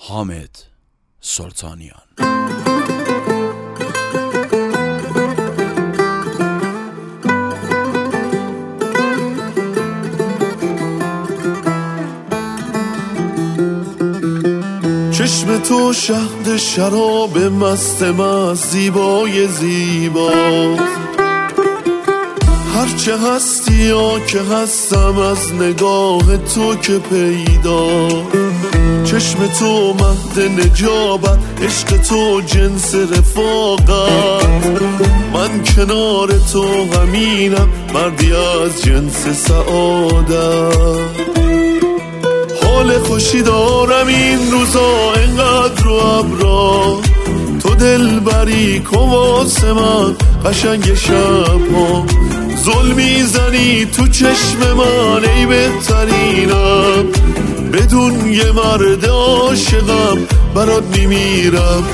حامد سلطانیان. چشم تو شهد شراب مست مست زیبای زیبا، هرچه هستی یا که هستم از نگاه تو که پیدا. چشم تو مهد نجابت، عشق تو جنس رفاقت، من کنار تو غمینم مردی از جنس سعادت. حال خوشی دارم این روزا انقدر رو ابرا، تو دل بری کن واسه من قشنگ شبها. زل میزنی تو چشم من ای بهترینم، بدون یه مرد عاشقم برات میمیرم.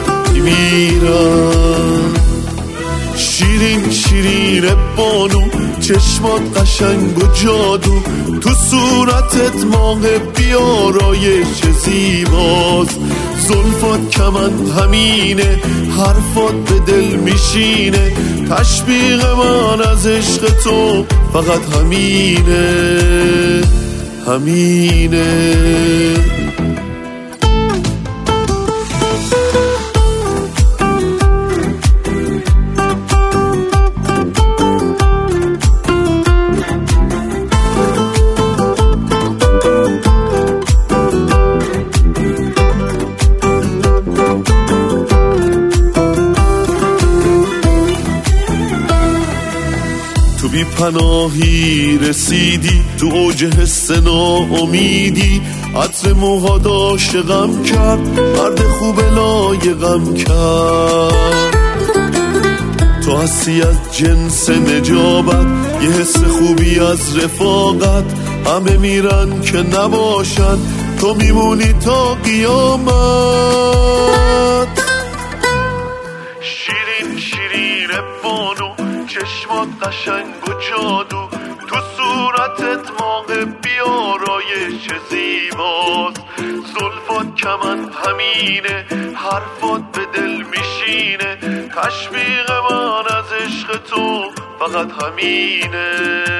شیرین شیرین بانو، چشمات قشنگ و جادو، تو صورتت ماه بیارایش زیباست. زلفات کمند همینه، حرفات به دل میشینه، تشبیه من از عشق تو فقط همینه. تو بی پناهی رسیدی، تو اوج حس ناامیدی، عطر موهات عاشقم کرد، مرد خوب لایقم کرد. تو هستی از جنس نجابت، یه حس خوبی از رفاقت، همه میرن که نباشن، تو میمونی تا قیامت. شیرین شیرین بانو، چشمات قشنگ و جادو، تو صورتت ماه بیارایش زیباست. زلفات کمند همینه، حرفات به دل میشینه، تشویق من از عشق تو فقط همینه.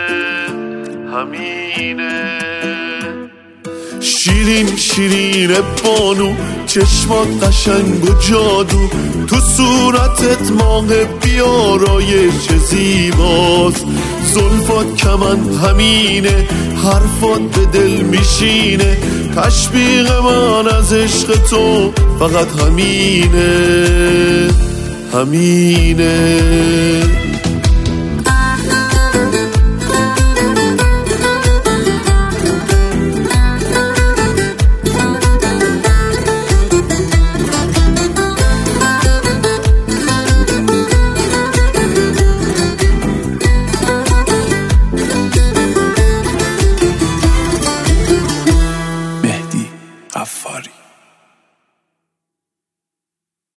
شیرین شیرین بانو، چشمات قشنگ و جادو، تو صورتت ماه بیارایش زیباست. زلفات کمند همینه، حرفات به دل میشینه، تشبیه من از عشق تو فقط همینه.